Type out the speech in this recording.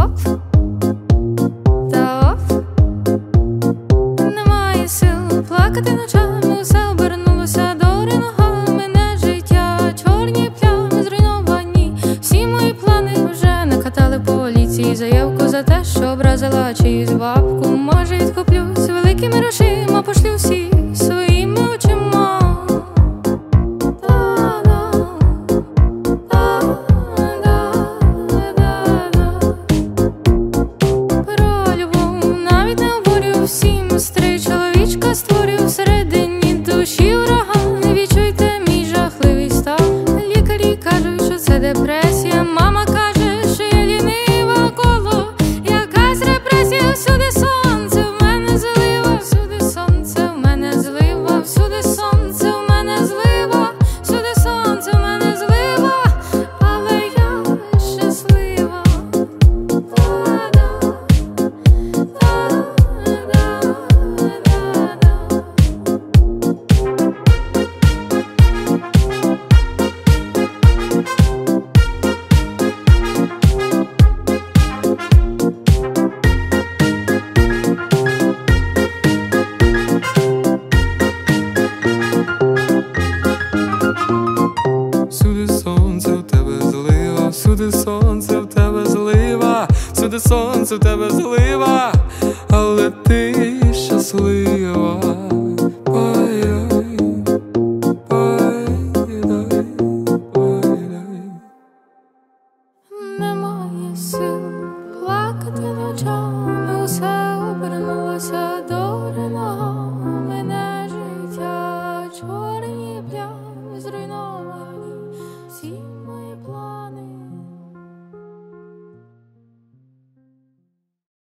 оп, та оп. Немає сил плакати ночами, усе обернулося дори ногами. Не життя, чорні плями зруйновані. Всі мої плани вже накатали поліції заявку за те, що образила чиюсь бабку. Може відкуплюсь великими грошима, пошлю всі своїми очима. Про любов навіть не обурю, всім стри чоловічка створю. Всередині душі ураган, відчуйте мій жахливий стан. Лікарі кажуть, що це депресія, мама каже, що я лінива коло. Якась репресія, всюди сонце, в мене злива, всюди сонце, в мене злива, всюди сонце, в мене злива, всюди сонце, в мене злива, але я щаслива. Всюди сонце, в тебе злива, всюди сонце, в тебе злива, всюди сонце, в тебе злива, але ти щаслива. Ой-ой, ой-ой, ой-ой. Немає сил плакати ночами.